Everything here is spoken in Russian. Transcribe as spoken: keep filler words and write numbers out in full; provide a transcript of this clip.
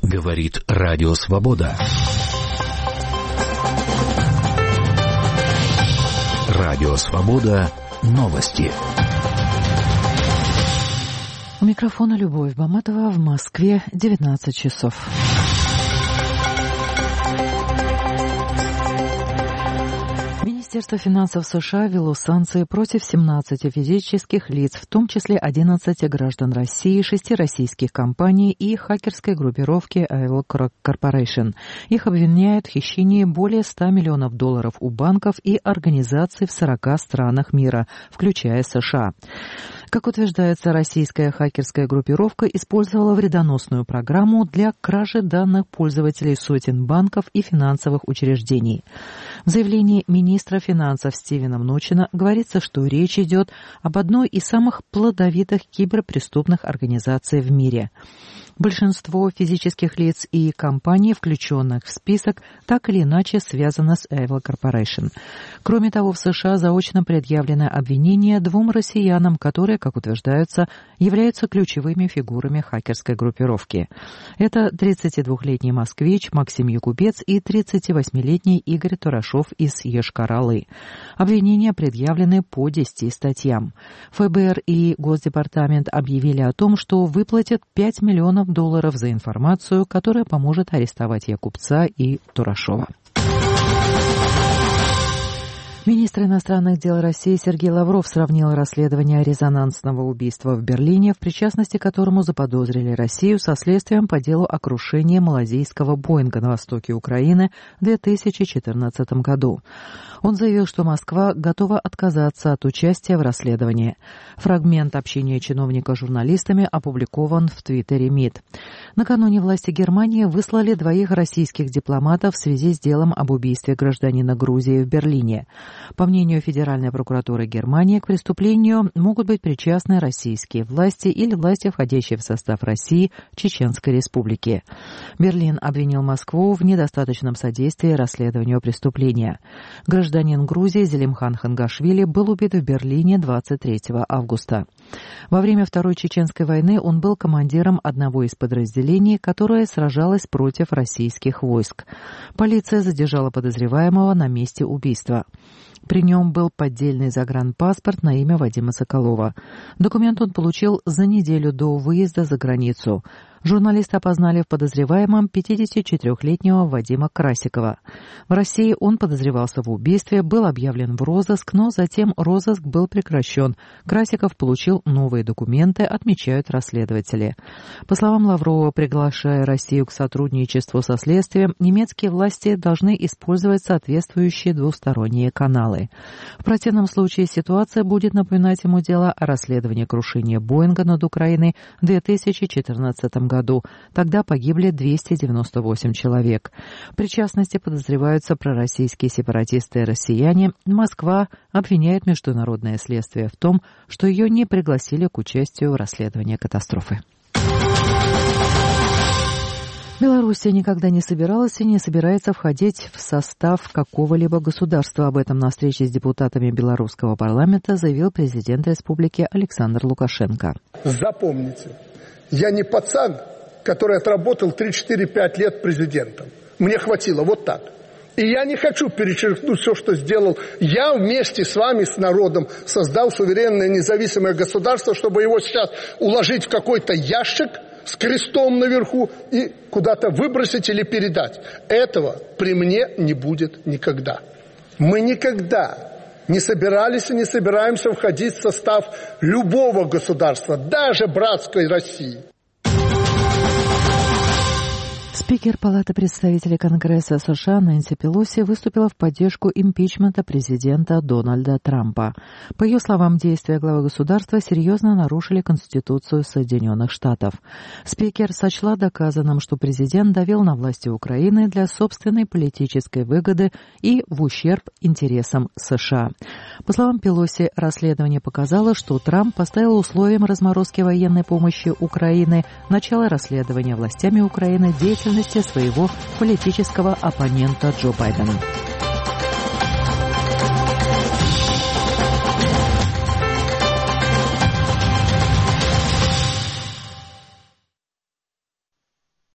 Говорит Радио Свобода. Радио Свобода. Новости. У микрофона Любовь Баматова. В Москве девятнадцать часов. Министерство финансов США ввело санкции против семнадцати физических лиц, в том числе одиннадцати граждан России, шести российских компаний и хакерской группировки Evil Corporation. Их обвиняют в хищении более ста миллионов долларов у банков и организаций в сорока странах мира, включая США. Как утверждается, российская хакерская группировка использовала вредоносную программу для кражи данных пользователей сотен банков и финансовых учреждений. В заявлении министра финансов Стивена Мночина говорится, что речь идет об одной из самых плодовитых киберпреступных организаций в мире. Большинство физических лиц и компаний, включенных в список, так или иначе связано с Evil Corporation. Кроме того, в США заочно предъявлено обвинение двум россиянам, которые, как утверждается, являются ключевыми фигурами хакерской группировки. Это тридцатидвухлетний москвич Максим Якубец и тридцативосьмилетний Игорь Турашов из Йошкар-Олы. Обвинения предъявлены по десяти статьям. ФБР и Госдепартамент объявили о том, что выплатят пять миллионов долларов за информацию, которая поможет арестовать Якубца и Турашова. Министр иностранных дел России Сергей Лавров сравнил расследование резонансного убийства в Берлине, в причастности к которому заподозрили Россию, со следствием по делу о крушении малазийского Боинга на востоке Украины в две тысячи четырнадцатом году. Он заявил, что Москва готова отказаться от участия в расследовании. Фрагмент общения чиновника с журналистами опубликован в Твиттере МИД. Накануне власти Германии выслали двоих российских дипломатов в связи с делом об убийстве гражданина Грузии в Берлине. По мнению Федеральной прокуратуры Германии, к преступлению могут быть причастны российские власти или власти, входящие в состав России, Чеченской Республики. Берлин обвинил Москву в недостаточном содействии расследованию преступления. Гражданин Грузии Зелимхан Хангашвили был убит в Берлине двадцать третьего августа. Во время Второй Чеченской войны он был командиром одного из подразделений, которое сражалось против российских войск. Полиция задержала подозреваемого на месте убийства. При нем был поддельный загранпаспорт на имя Вадима Соколова. Документ он получил за неделю до выезда за границу. Журналисты опознали в подозреваемом пятидесятичетырехлетнего Вадима Красикова. В России он подозревался в убийстве, был объявлен в розыск, но затем розыск был прекращен. Красиков получил новые документы, отмечают расследователи. По словам Лаврова, приглашая Россию к сотрудничеству со следствием, немецкие власти должны использовать соответствующие двусторонние каналы. В противном случае ситуация будет напоминать ему дело о расследовании крушения Боинга над Украиной в две тысячи четырнадцатом году. Тогда погибли двести девяносто восемь человек. В причастности подозреваются пророссийские сепаратисты и россияне. Москва обвиняет международное следствие в том, что ее не пригласили к участию в расследовании катастрофы. Белоруссия никогда не собиралась и не собирается входить в состав какого-либо государства. Об этом на встрече с депутатами белорусского парламента заявил президент республики Александр Лукашенко. Запомните, я не пацан, который отработал три-четыре-пять лет президентом. Мне хватило вот так. И я не хочу перечеркнуть все, что сделал. Я вместе с вами, с народом, создал суверенное независимое государство, чтобы его сейчас уложить в какой-то ящик с крестом наверху и куда-то выбросить или передать. Этого при мне не будет никогда. Мы никогда не собирались и не собираемся входить в состав любого государства, даже братской России. Спикер Палаты представителей Конгресса США Нэнси Пелоси выступила в поддержку импичмента президента Дональда Трампа. По ее словам, действия главы государства серьезно нарушили Конституцию Соединенных Штатов. Спикер сочла доказанным, что президент давил на власти Украины для собственной политической выгоды и в ущерб интересам США. По словам Пелоси, расследование показало, что Трамп поставил условием разморозки военной помощи Украины начало расследования властями Украины деятельности своего политического оппонента Джо Байдена.